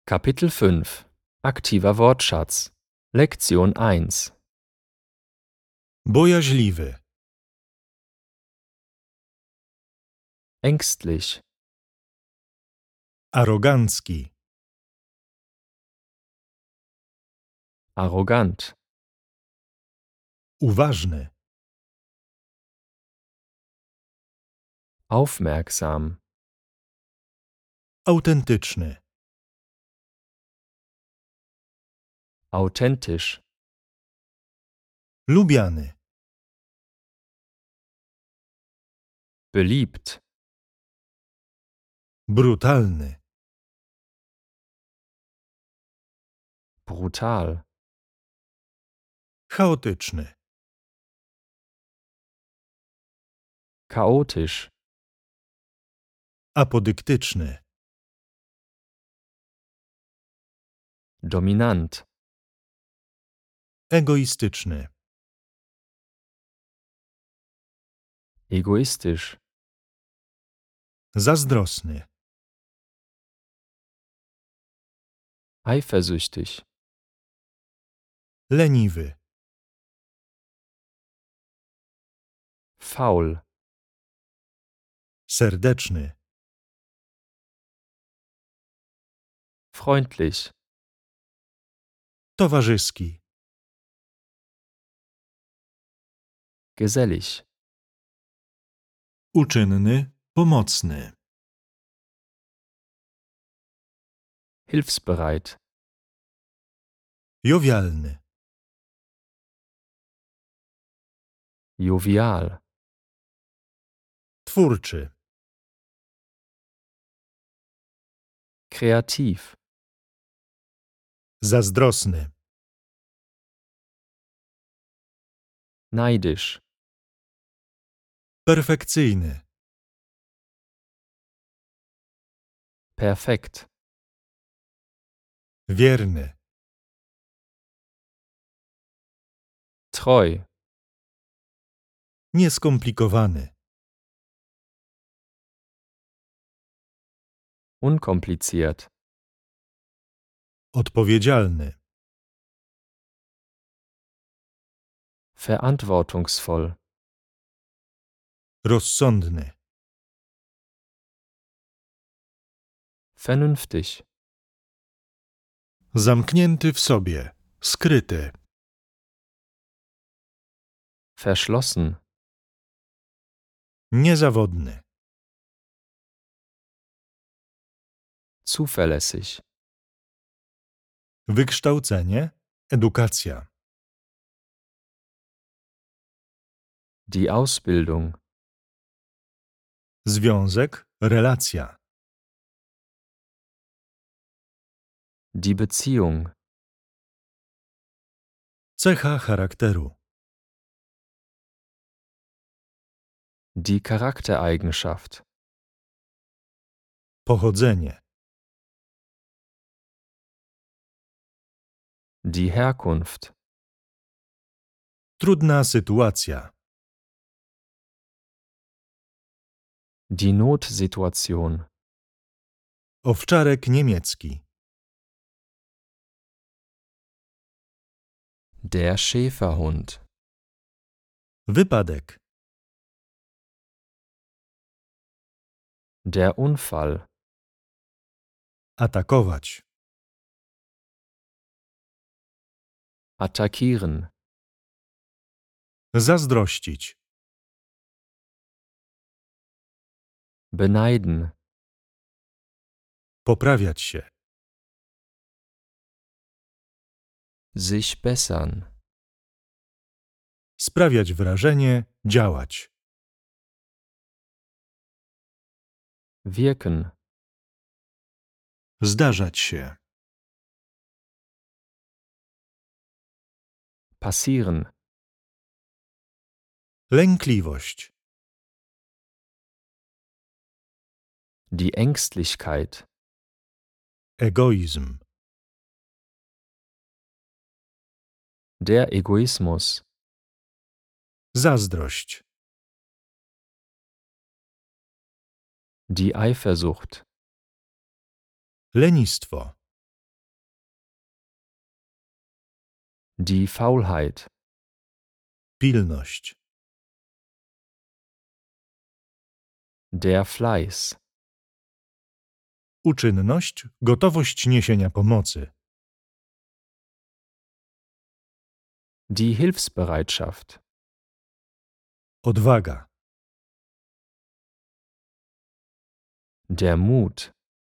Kapitel 5 Aktiver Wortschatz Lektion 1 Bojaźliwy, Ängstlich, arogancki, arrogant, uważny, aufmerksam, autentyczny, authentisch, lubiany, beliebt, brutalny, brutal, chaotyczny, chaotisch, apodyktyczny, dominant, egoistyczny, egoistisch, zazdrosny, eifersüchtig, leniwy, faul, serdeczny, freundlich, towarzyski, gesellig, uczynny, pomocny, hilfsbereit, jowialny, jovial, twórczy, kreativ, zazdrosny, neidisch, perfekcyjny, perfekt, wierny, treu, nieskomplikowany, unkompliziert, odpowiedzialny, verantwortungsvoll, rozsądny, vernünftig, zamknięty w sobie, skryty, verschlossen, niezawodny, zuverlässig, wykształcenie, edukacja, die Ausbildung, związek, relacja, die Beziehung, cecha charakteru, die Charaktereigenschaft, pochodzenie, die Herkunft, trudna sytuacja, die Notsituation, owczarek niemiecki, der Schäferhund, wypadek, der Unfall, atakować, attackieren, zazdrościć, beneiden, poprawiać się, sich bessern, sprawiać wrażenie, działać, wirken, zdarzać się, passieren, lękliwość, die Ängstlichkeit, egoizm, der Egoismus, zazdrość, die Eifersucht, lenistwo, Die Faulheit. pilność, Der Fleiß. uczynność, gotowość niesienia pomocy, Die Hilfsbereitschaft. odwaga, Der Mut.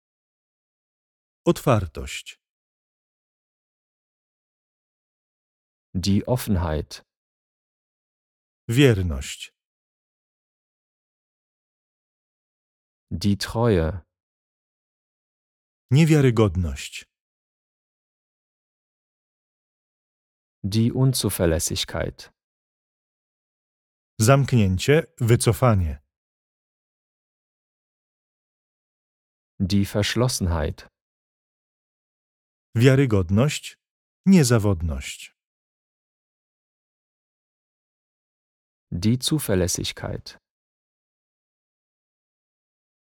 otwartość, Die Offenheit. wierność, Die Treue. niewiarygodność, Die Unzuverlässigkeit. zamknięcie, wycofanie, Die Verschlossenheit. wiarygodność, niezawodność, Die Zuverlässigkeit.